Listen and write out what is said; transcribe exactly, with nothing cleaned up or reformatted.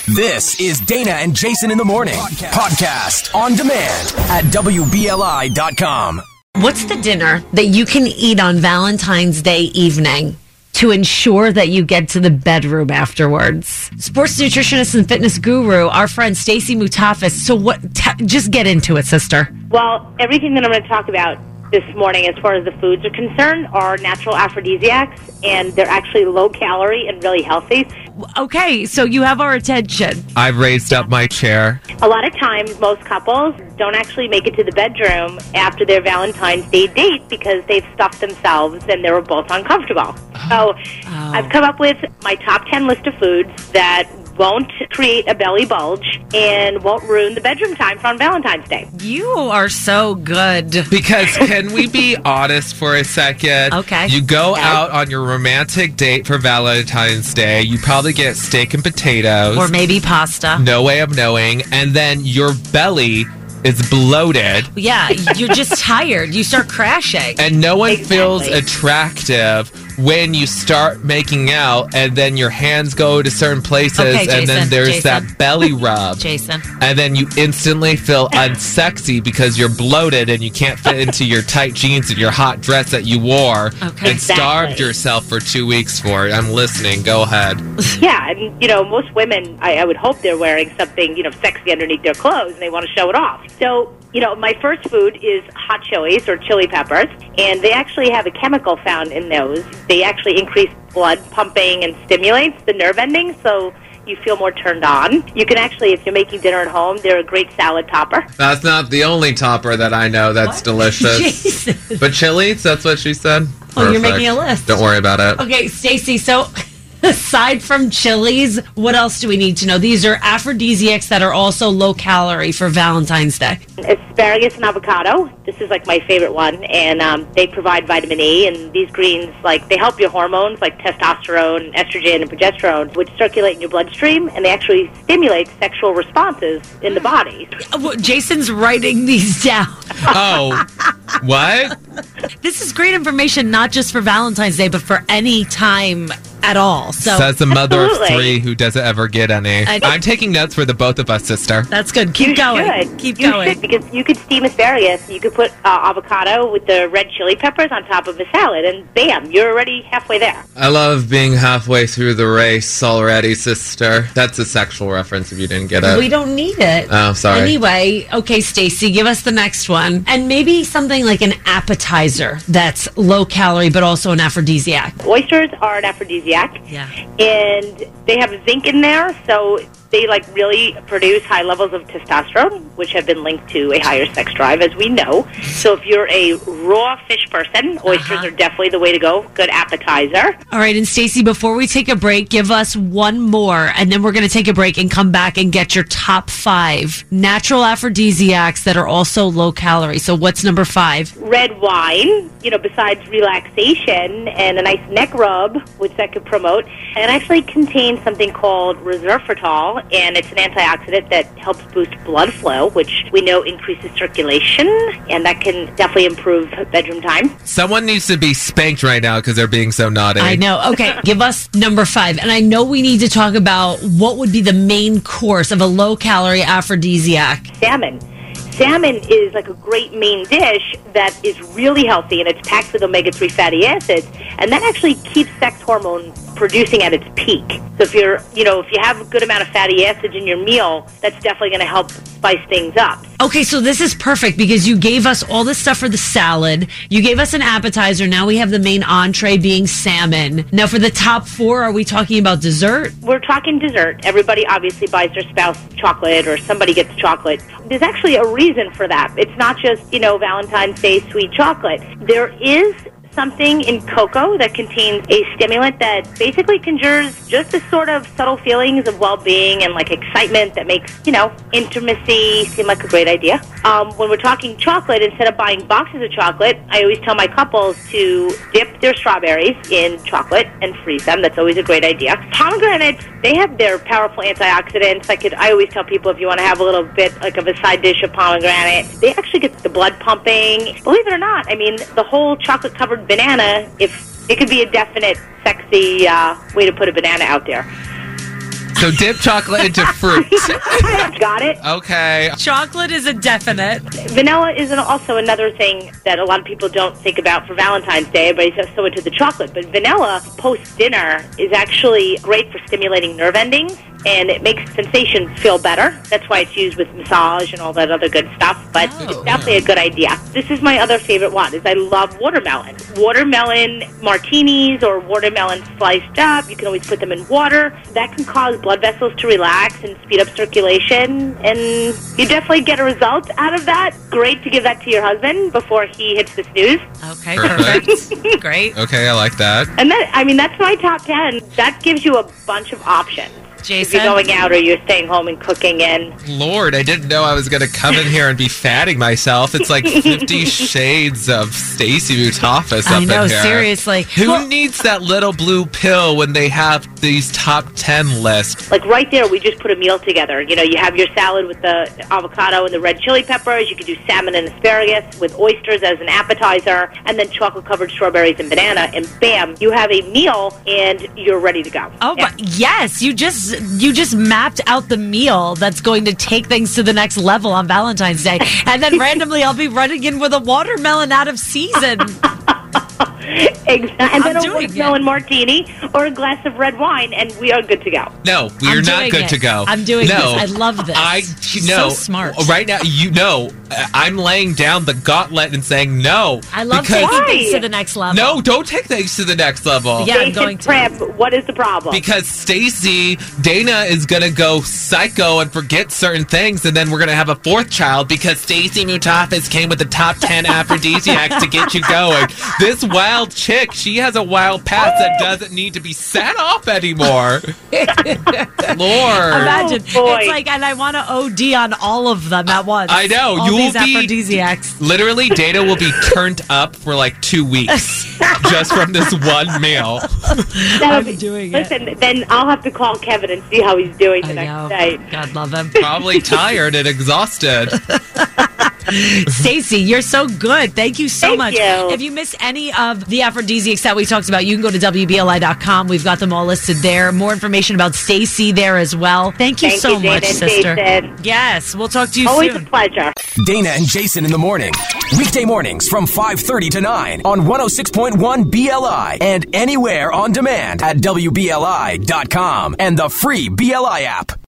This is Dana and Jason in the Morning. Podcast, Podcast on demand at W B L I dot com. What's the dinner that you can eat on Valentine's Day evening to ensure that you get to the bedroom afterwards? Sports nutritionist and fitness guru, our friend Stacey Mutafis. So what? T- just get into it, sister. Well, everything that I'm going to talk about this morning as far as the foods are concerned are natural aphrodisiacs, and they're actually low calorie and really healthy. Okay, so you have our attention. I've raised up my chair. A lot of times, most couples don't actually make it to the bedroom after their Valentine's Day date because they've stuffed themselves and they were both uncomfortable. Oh. So oh. I've come up with my top ten list of foods that won't create a belly bulge and won't ruin the bedroom time on Valentine's Day. You are so good. Because can we be honest for a second? Okay. You go yes. out on your romantic date for Valentine's Day. You probably get steak and potatoes. Or maybe pasta. No way of knowing. And then your belly is bloated. Yeah, you're just tired. You start crashing. And no one exactly. feels attractive when you start making out and then your hands go to certain places okay, Jason, and then there's Jason. that belly rub. Jason. And then you instantly feel unsexy because you're bloated and you can't fit into your tight jeans and your hot dress that you wore okay. and starved exactly. yourself for two weeks for it. I'm listening. Go ahead. Yeah, and, you know, most women, I, I would hope they're wearing something, you know, sexy underneath their clothes and they want to show it off. So, you know, my first food is hot chilies or chili peppers, and they actually have a chemical found in those. They actually increase blood pumping and stimulates the nerve endings, so you feel more turned on. You can actually, if you're making dinner at home, they're a great salad topper. That's not the only topper that I know that's what? delicious. Jesus. But chilies, that's what she said? Oh, you're Perfect. making a list. Don't worry about it. Okay, Stacey, so aside from chilies, what else do we need to know? These are aphrodisiacs that are also low calorie for Valentine's Day. Asparagus and avocado. This is like my favorite one, and um, they provide vitamin E, and these greens, like, they help your hormones like testosterone, estrogen, and progesterone, which circulate in your bloodstream, and they actually stimulate sexual responses in the body. Well, Jason's writing these down. Oh, what? This is great information, not just for Valentine's Day, but for any time at all. So says the mother Absolutely. of three who doesn't ever get any. I- I'm taking notes for the both of us, sister. that's good. Keep You going. should. Keep you going. should, because you could steam asparagus. You could put uh, avocado with the red chili peppers on top of a salad, and bam, you're already halfway there. I love being halfway through the race already, sister. That's a sexual reference if you didn't get it. We don't need it. Oh, sorry. Anyway, okay, Stacey, give us the next one. And maybe something like an appetizer that's low calorie, but also an aphrodisiac. Oysters are an aphrodisiac. Yeah. And they have zinc in there, so they like really produce high levels of testosterone, which have been linked to a higher sex drive, as we know. So if you're a raw fish person, oysters Uh-huh. are definitely the way to go. Good appetizer. All right, and Stacey, before we take a break, give us one more, and then we're going to take a break and come back and get your top five natural aphrodisiacs that are also low calorie. So what's number five? Red wine, you know, besides relaxation and a nice neck rub, which that could promote, and actually contains something called resveratrol, and it's an antioxidant that helps boost blood flow, which we know increases circulation, and that can definitely improve bedroom time. Someone needs to be spanked right now because they're being so naughty. I know. Okay, give us number five. And I know we need to talk about what would be the main course of a low-calorie aphrodisiac. Salmon. Salmon is like a great main dish that is really healthy, and it's packed with omega three fatty acids, and that actually keeps sex hormone producing at its peak. So if you're, you know, if you have a good amount of fatty acids in your meal, that's definitely going to help spice things up. Okay, so this is perfect because you gave us all this stuff for the salad. You gave us an appetizer. Now we have the main entree being salmon. Now for the top four, are we talking about dessert? We're talking dessert. Everybody obviously buys their spouse chocolate, or somebody gets chocolate. There's actually a reason for that. It's not just, you know, Valentine's Day sweet chocolate. There is something in cocoa that contains a stimulant that basically conjures just the sort of subtle feelings of well-being and like excitement that makes, you know, intimacy seem like a great idea. Um, when we're talking chocolate, instead of buying boxes of chocolate, I always tell my couples to dip their strawberries in chocolate and freeze them. That's always a great idea. Pomegranates, they have their powerful antioxidants. I could, I always tell people if you want to have a little bit like of a side dish of pomegranate, they actually get the blood pumping. Believe it or not, I mean, the whole chocolate-covered banana, if it could be a definite sexy uh, way to put a banana out there. So dip chocolate into fruit. Got it? Okay. Chocolate is a definite. Vanilla is an, also another thing that a lot of people don't think about for Valentine's Day. Everybody's so into the chocolate. But vanilla post-dinner is actually great for stimulating nerve endings, and it makes sensations feel better. That's why it's used with massage and all that other good stuff. But Oh. it's definitely a good idea. This is my other favorite one, is I love watermelon. Watermelon martinis or watermelon sliced up. You can always put them in water. That can cause blood vessels to relax and speed up circulation. And you definitely get a result out of that. Great to give that to your husband before he hits the snooze. Okay, Perfect. perfect. Great. Okay, I like that. And that, I mean, that's my top ten. That gives you a bunch of options. If Jason? you're going out or you're staying home and cooking in. Lord, I didn't know I was going to come in here and be fatting myself. It's like fifty shades of Stacey Mutafas up I know, in here. seriously. Who Well- needs that little blue pill when they have these top ten lists? Like right there, we just put a meal together. You know, you have your salad with the avocado and the red chili peppers. You could do salmon and asparagus with oysters as an appetizer, and then chocolate-covered strawberries and banana, and bam, you have a meal, and you're ready to go. Oh, Yeah. but yes, you just you just mapped out the meal that's going to take things to the next level on Valentine's Day, and then randomly I'll be running in with a watermelon out of season. Exactly. And then I'm a doing watermelon it. martini or a glass of red wine, and we are good to go. No, we I'm are not doing good it. to go. I'm doing no, this. I love this. I She's no, so smart. Right now, you know, I'm laying down the gauntlet and saying no. I love because- taking Why? things to the next level. No, don't take things to the next level. Yeah, I'm Jason going to. Prep, what is the problem? Because Stacy, Dana is gonna go psycho and forget certain things, and then we're gonna have a fourth child because Stacy Mutafas came with the top ten aphrodisiacs to get you going. This wild chick, she has a wild past that doesn't need to be set off anymore. Lord. Imagine. Oh, boy. It's like, and I want to O D on all of them at once. I know, All you will these be- aphrodisiacs. Literally, Dana will be turned up for like two weeks just from this one meal. That'll I'm be- doing it. Listen, then I'll have to call Kevin and see how he's doing the I next know. day. God love him. Probably tired and exhausted. Stacey, you're so good. Thank you so Thank much. you. If you missed any of the aphrodisiacs that we talked about, you can go to W B L I dot com. We've got them all listed there. More information about Stacey there as well. Thank you Thank so you, Dana much, and sister. Jason. Yes, we'll talk to you Always soon. a pleasure. Dana and Jason in the morning. Weekday mornings from five thirty to nine on one oh six point one B L I and anywhere on demand at W B L I dot com and the free B L I app.